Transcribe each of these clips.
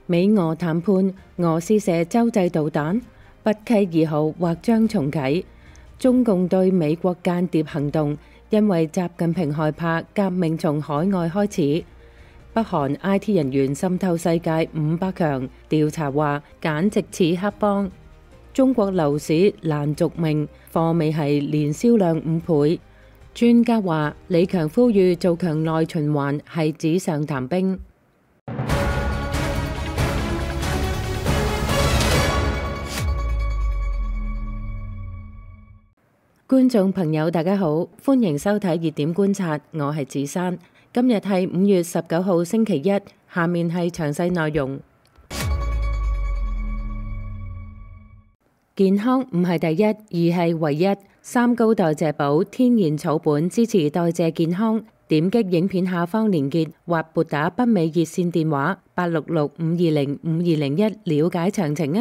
美俄談判，俄試射洲際導彈，北溪2號或將重啟。中共對美國間諜行動，因為習近平害怕革命從海外開始。北韓 IT 人員滲透世界500強，調查話簡直似黑幫。中國樓市難續命，貨尾係年銷量5倍。專家話李強呼籲做強內循環係紙上談兵。觀眾朋友大家好，歡迎收睇熱點觀察，我係子珊。今日係5月19號星期一，下面係詳細內容。健康唔係第一，而係唯一。三高代謝寶天然草本支持代謝健康。點擊影片下方連結或撥打北美熱線電話866-520-5201了解詳情啊！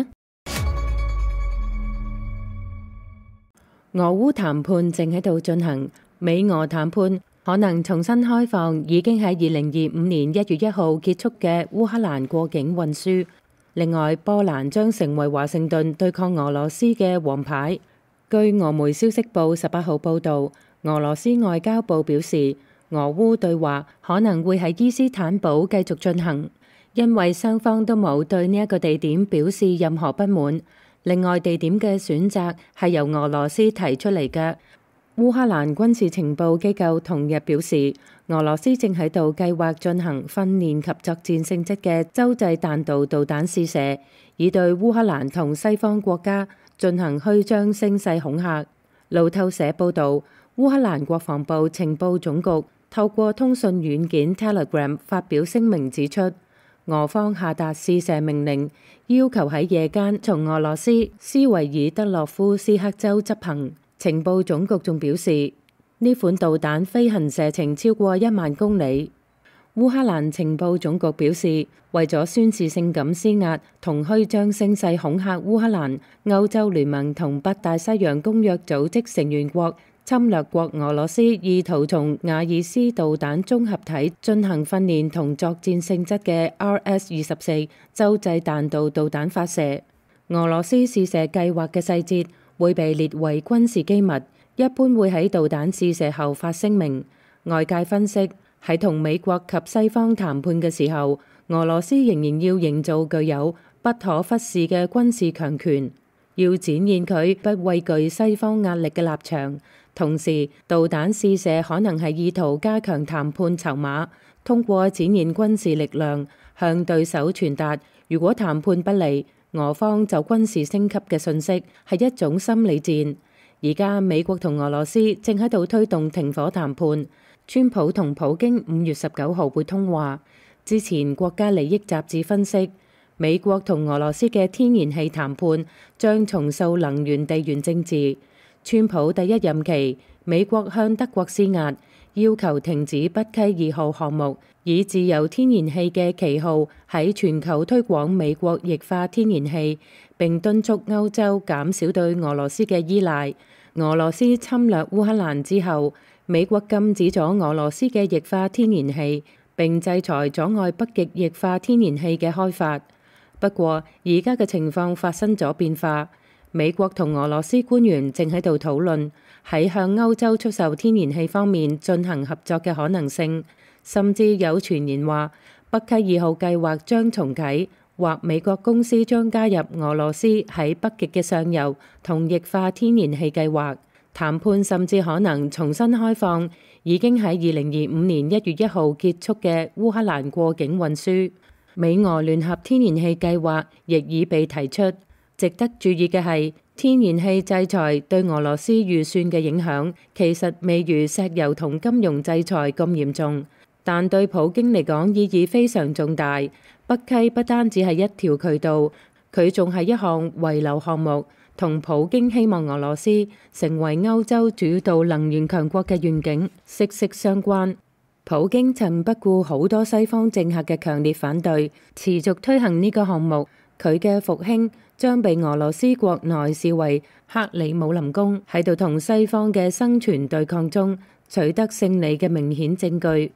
俄烏談判正喺度進行，美俄談判可能重新開放已經喺2025年1月1號結束嘅烏克蘭過境運輸。另外，波蘭將成為華盛頓對抗俄羅斯嘅王牌。據俄媒消息報18號報導，俄羅斯外交部表示，俄烏對話可能會喺伊斯坦堡繼續進行，因為雙方都冇對呢一個地點表示任何不滿。另外，地點嘅選擇係由俄羅斯提出嚟嘅。烏克蘭軍事情報機構同日表示，俄羅斯正喺度計劃進行訓練及作戰性質嘅洲際彈道導彈試射，以對烏克蘭同西方國家進行虛張聲勢恐嚇。路透社報導，烏克蘭國防部情報總局透過通訊軟件 Telegram 發表聲明指出，俄方下達試射命令，要求喺夜間從俄羅斯斯維爾德洛夫斯克州執行。情報總局仲表示，呢款導彈飛行射程超過1萬公里。烏克蘭情報總局表示，為咗宣示性咁施壓同虛張聲勢恐嚇烏克蘭，歐洲聯盟同北大西洋公約組織成員國侵略國俄羅斯意圖從亞爾斯導彈綜合體進行訓練同作戰性質嘅 RS-24洲際彈道導彈發射。俄羅斯試射計劃嘅細節會被列為軍事機密，一般會喺導彈試射後發聲明。外界分析，喺同美國及西方談判嘅時候，俄羅斯仍然要營造具有不可忽視嘅軍事強權，要展現佢不畏懼西方壓力嘅立場。同時，導彈試射可能係意圖加強談判籌碼，通過展現軍事力量向對手傳達，如果談判不利，俄方就軍事升級嘅訊息，係一種心理戰。而家美國同俄羅斯正喺度推動停火談判，川普同普京5月19號會通話。之前國家利益雜誌分析，美國同俄羅斯嘅天然氣談判將重塑能源地緣政治。川普第一任期，美國向德國施壓，要求停止北溪2號項目，以自由天然氣嘅旗號喺全球推廣美國液化天然氣，並敦促歐洲減少對俄羅斯嘅依賴。俄羅斯侵略烏克蘭之後，美國禁止咗俄羅斯嘅液化天然氣，並制裁阻礙北極液化天然氣嘅開發。不過，而家嘅情況發生咗變化，美國同俄羅斯官員正喺度討論喺向歐洲出售天然氣方面進行合作嘅可能性，甚至有傳言話北溪2號計劃將重啟，或美國公司將加入俄羅斯喺北極嘅上游同液化天然氣計劃。談判甚至可能重新開放已經喺2025年1月1號結束嘅烏克蘭過境運輸。美俄聯合天然氣計劃亦已被提出。值得注意嘅係，天然氣制裁對俄羅斯預算嘅影響其實未如石油同金融制裁咁嚴重，但對普京嚟講意義非常重大。北溪不單止係一條渠道，佢仲係一項遺留項目，同普京希望俄羅斯成為歐洲主導能源強國嘅願景息息相關。普京曾不顧好多西方政客嘅強烈反對，持續推行呢個項目。佢嘅復興將被俄羅斯國內視為克里姆林宮喺度同西方嘅生存對抗中取得勝利嘅明顯證據。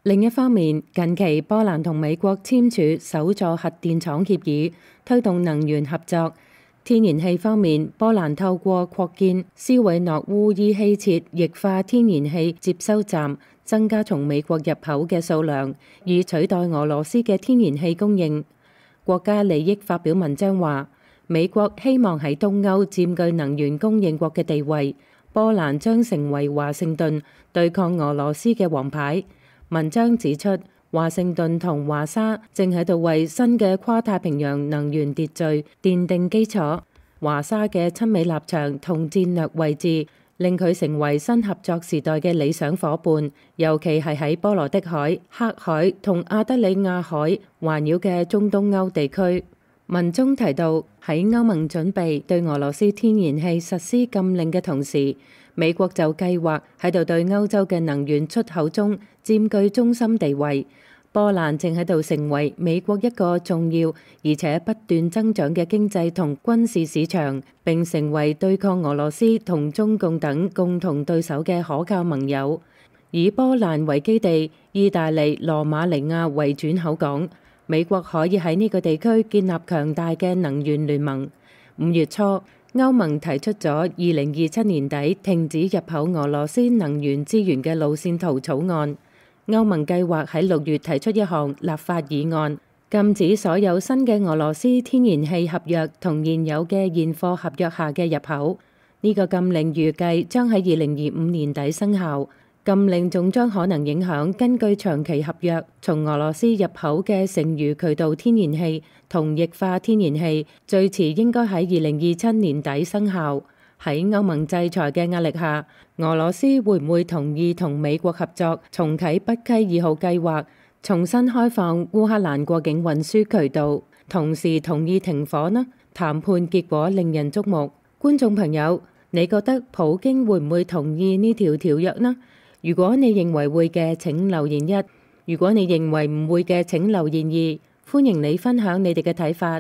另一方面，近期波蘭同美國簽署首座核電廠協議，推動能源合作。天然氣方面，波蘭透過擴建斯韋諾烏伊希切液化天然氣接收站，增加從美國入口嘅數量，以取代俄羅斯嘅天然氣供應。國家利益發表文章話，美國希望喺東歐佔據能源供應國嘅地位，波蘭將成為華盛頓對抗俄羅斯嘅王牌。文章指出，華盛頓同華沙正喺度為新嘅跨太平洋能源秩序奠定基礎。華沙嘅親美立場同戰略位置令佢成為新合作時代嘅理想夥伴，尤其係喺波羅的海、黑海同亞得里亞海環繞嘅中東歐地區。文中提到，喺歐盟準備對俄羅斯天然氣實施禁令嘅同時，美國就計劃喺度對歐洲嘅能源出口中佔據中心地位。波蘭正喺度成為美國一個重要而且不斷增長嘅經濟同軍事市場，並成為對抗俄羅斯同中共等共同對手嘅可靠盟友。以波蘭為基地，意大利羅馬尼亞為轉口港，美國可以喺呢個地區建立強大嘅能源聯盟。5月初，歐盟提出咗2027年底停止入口俄羅斯能源資源嘅路線圖草案。歐盟計劃喺6月提出一項立法議案，禁止所有新嘅俄羅斯天然氣合約同現有嘅現貨合約下嘅入口。呢個禁令預計將喺2025年底生效。禁令仲將可能影響根據長期合約從俄羅斯入口嘅剩餘渠道天然氣同液化天然氣，最遲應該喺2027年底生效。喺歐盟制裁嘅壓力下，俄羅斯會唔會同意同美國合作重啟北溪2號計劃，重新開放烏克蘭過境運輸渠道，同時同意停火呢？談判結果令人矚目。觀眾朋友，你覺得普京會唔會同意呢條條約呢？如果你認為會嘅，請留言1；如果你認為唔會嘅，請留言2。歡迎你分享你哋嘅睇法。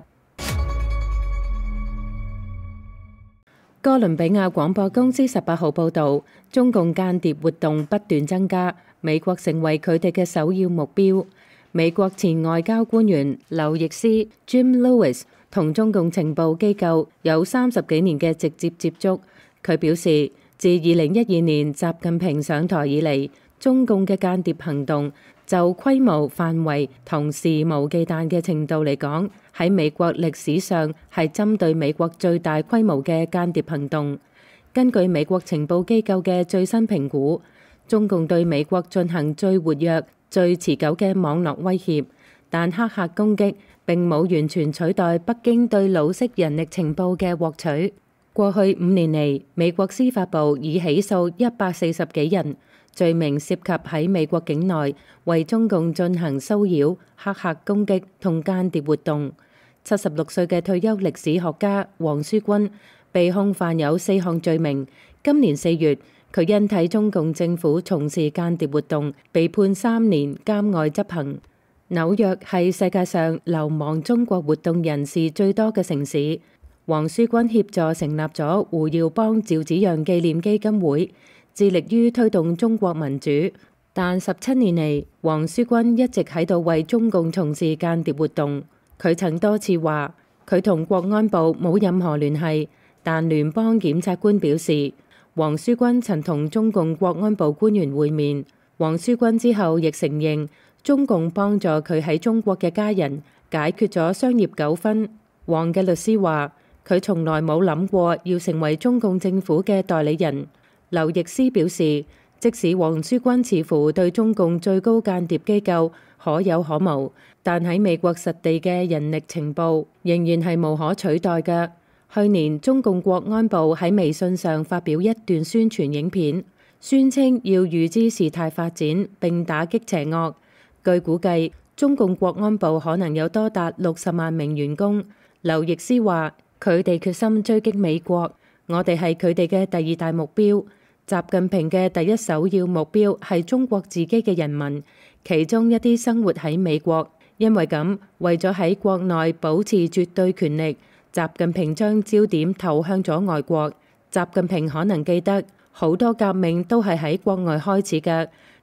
哥倫比亞廣播公司18號報導，中共間諜活動不斷增加，美國成為佢哋嘅首要目標。美國前外交官員劉易斯 Jim Lewis 同中共情報機構有30幾年嘅直接接觸。佢表示，自2012年習近平上台以嚟，中共嘅間諜行動就規模、範圍同肆無忌憚嘅程度嚟講，喺美國歷史上係針對美國最大規模嘅間諜行動。根據美國情報機構嘅最新評估，中共對美國進行最活躍、最持久嘅網絡威脅，但黑客攻擊並冇完全取代北京對老式人力情報嘅獲取。過去5年嚟，美國司法部已起訴140幾人，罪名涉及喺美國境內為中共進行騷擾、黑客攻擊同間諜活動。76歲嘅退休歷史學家黃書軍被控犯有4項罪名。今年4月，佢因替中共政府從事間諜活動，被判3年監外執行。紐約係世界上流亡中國活動人士最多嘅城市。黃書軍協助成立咗胡耀邦趙紫陽紀念基金會，致力於推動中國民主。但17年嚟，黃書軍一直喺度為中共從事間諜活動。佢曾多次話佢同國安部冇任何聯繫，但聯邦檢察官表示，黃書軍曾同中共國安部官員會面。黃書軍之後亦承認中共幫助佢喺中國嘅家人解決咗商業糾紛。黃嘅律師話，佢從來冇諗過要成為中共政府嘅代理人。劉易斯表示，即使黃書軍似乎對中共最高間諜機構可有可無，但喺美國實地嘅人力情報仍然係無可取代嘅。去年，中共國安部喺微信上發表一段宣傳影片，宣稱要預知事態發展並打擊邪惡。據估計，中共國安部可能有多達60萬名員工。劉易斯話，佢哋決心追擊美國，我哋係佢哋嘅第2大目標。習近平嘅第一首要目標係中國自己嘅人民，其中一啲生活喺美國。因為咁，為咗喺國內保持絕對權力，習近平將焦點投向咗外國。習近平可能記得，好多革命都係喺國外開始嘅，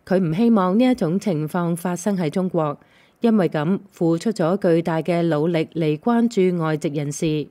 佢唔希望呢一種情況發生喺中國，因為咁付出咗巨大嘅努力嚟關注外籍人士。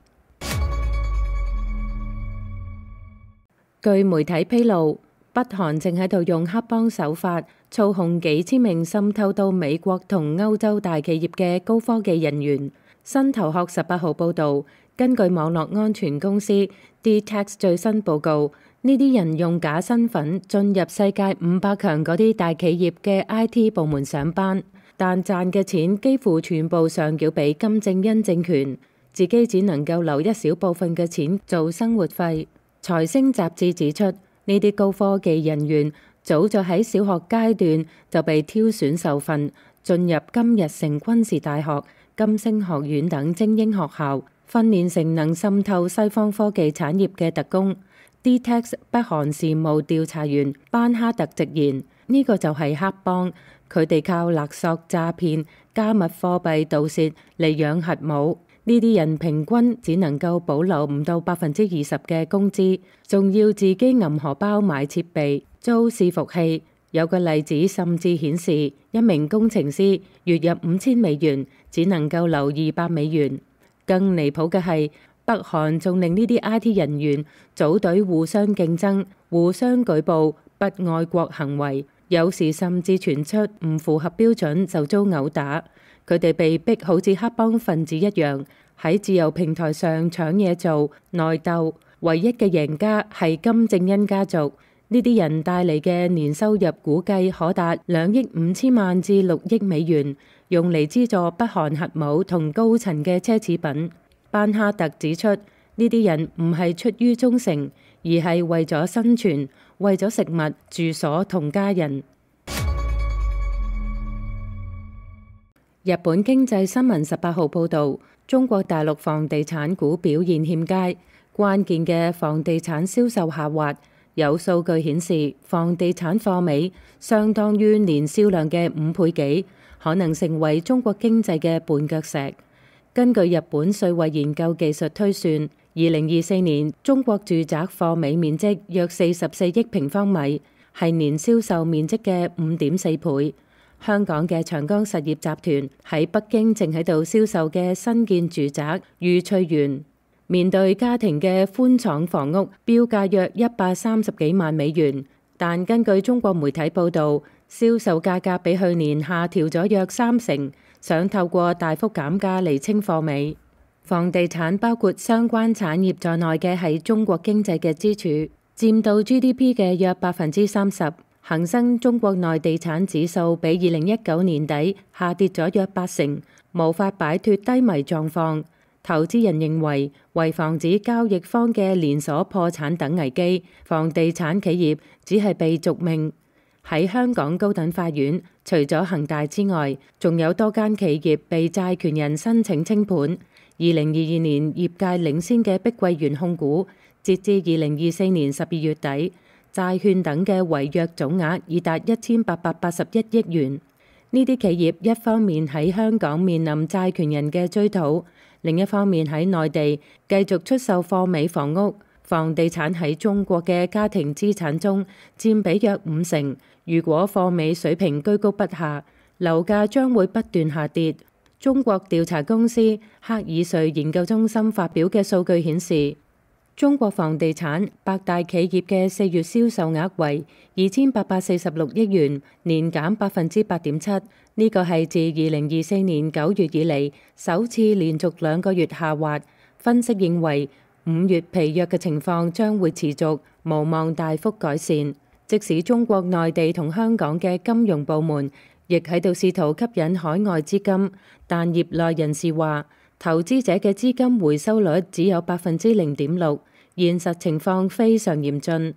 據媒體披露，北韓正喺度用黑幫手法操控幾千名滲透到美國同歐洲大企業嘅高科技人員。新頭殼18號報導，根據網絡安全公司 DTAX 最新報告，呢啲人用假身份進入世界500強嗰啲大企業嘅 IT 部門上班，但賺嘅錢幾乎全部上繳俾金正恩政權，自己只能夠留一小部分嘅錢做生活費。財星雜誌指出，呢啲高科技人員早就喺小學階段就被挑選受訓，進入金日成軍事大學、金星學院等精英學校，訓練成能滲透西方科技產業嘅特工。DTAX 北韓事務調查員班哈特直言，呢個就係黑幫，佢哋靠勒索、詐騙、加密貨幣盜竊嚟養核武。呢啲人平均只能夠保留唔到20%嘅工資，仲要自己揞荷包買設備、租伺服器。有個例子甚至顯示，一名工程師月入$5000，只能夠留$200。更離譜嘅係，北韓仲令呢啲 IT 人員組隊互相競爭、互相舉報不愛國行為，有時甚至傳出唔符合標準就遭毆打。佢哋被逼好似黑幫分子一樣喺自由平台上搶嘢做內鬥，唯一嘅贏家係金正恩家族。呢啲人帶嚟嘅年收入估計可達$2.5千萬至$6億，用嚟資助北韓核武同高層嘅奢侈品。班哈特指出，呢啲人唔係出於忠誠，而係為咗生存，為咗食物、住所同家人。日本經濟新聞18號報導，中國大陸房地產股表現欠佳，關鍵嘅房地產銷售下滑。有數據顯示，房地產貨尾相當於年銷量嘅5倍幾，可能成為中國經濟嘅絆腳石。根據日本稅務研究技術推算，2024年中國住宅貨尾面積約44億平方米，係年銷售面積嘅5.4倍。香港嘅長江實業集團喺北京正喺度銷售嘅新建住宅御翠園，面對家庭嘅寬敞房屋，標價約130幾萬美元，但根據中國媒體報導，銷售價格比去年下調咗約30%，想透過大幅減價嚟清貨尾。房地產包括相關產業在內嘅係中國經濟嘅支柱，佔到 GDP 嘅約30%。恒生中國內地產指數比2019年底下跌咗約80%，無法擺脫低迷狀況。投資人認為防止交易方嘅連鎖破產等危機，房地產企業只係被續命。喺香港高等法院，除咗恒大之外，仲有多間企業被債權人申請清盤。2022年業界領先嘅碧桂園控股，截至2024年12月底，債券等嘅違約總額已達1881億元。呢啲企業一方面喺香港面臨債權人嘅追討，另一方面喺內地繼續出售貨尾房屋。房地產喺中國嘅家庭資產中佔比約50%。如果貨尾水平居高不下，樓價將會不斷下跌。中國調查公司赫爾瑞研究中心發表嘅數據顯示，中國房地產8大企業嘅4月銷售額為2846億元，年減8.7%。呢個係自2024年9月以嚟首次連續2個月下滑。分析認為5月疲弱嘅情況將會持續，無望大幅改善。即使中國內地同香港嘅金融部門亦喺度試圖吸引海外資金，但業內人士話，投資者嘅資金回收率只有0.6%，現實情況非常嚴峻。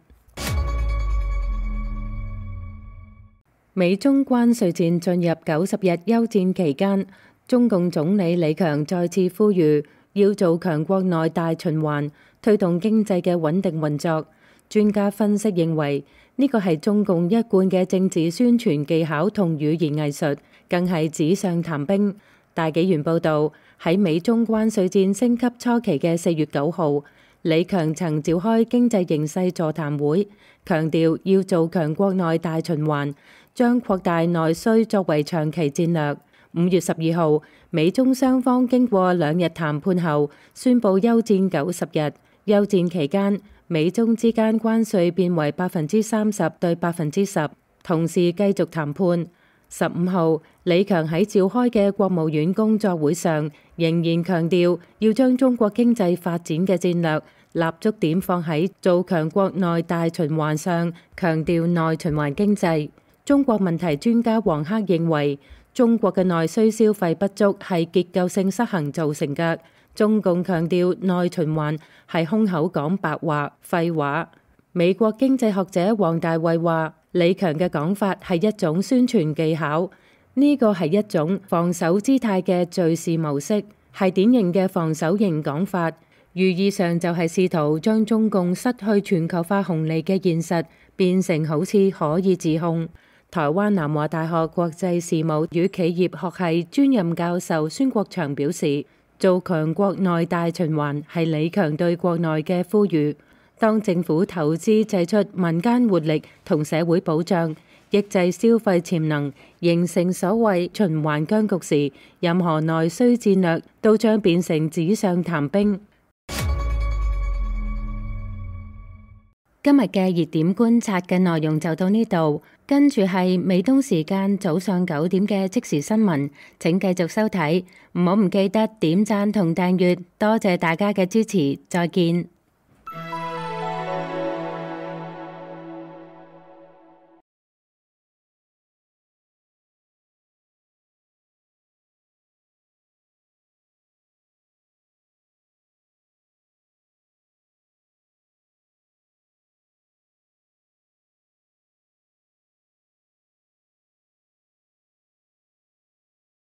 美中關稅戰進入90日休戰期間，中共總理李強再次呼籲要做強國內大循環，推動經濟嘅穩定運作。專家分析認為，呢個係中共一貫嘅政治宣傳技巧同語言藝術，更係紙上談兵。大紀元報導，喺美中關稅戰升級初期嘅4月9號，李強曾召開經濟形勢座談會，強調要做強國內大循環， 將擴大內需作為長期戰略。5月12號，美中雙方經過2日談判後，宣布休戰90日。休戰期間，美中之間關稅變為30%對10%，同時繼續談判。15號，李強喺召開嘅國務院工作會上，仍然強調要將中國經濟發展嘅戰略立足點放喺做強國內大循環上，強調內循環經濟。中國問題專家黃克認為，中國嘅內需消費不足係結構性失衡造成嘅。中共強調內循環係空口講白話、廢話。美國經濟學者王大衛話，李強嘅講法係一種宣傳技巧，呢個係一種防守姿態嘅敘事模式，係典型嘅防守型講法，寓意上就係試圖將中共失去全球化紅利嘅現實變成好似可以自控。台灣南華大學國際事務與企業學系專任教授孫國祥表示，做強國內大循環係李強對國內嘅呼籲。當政府投資製出民間活力同社會保障，抑制消費潛能，形成所謂循環僵局時，任何內需戰略都將變成紙上談兵。今日嘅熱點觀察嘅內容就到呢度，跟住係美東時間早上9點嘅即時新聞，請繼續收睇，唔記得點讚同訂閱，多謝大家嘅支持，再見。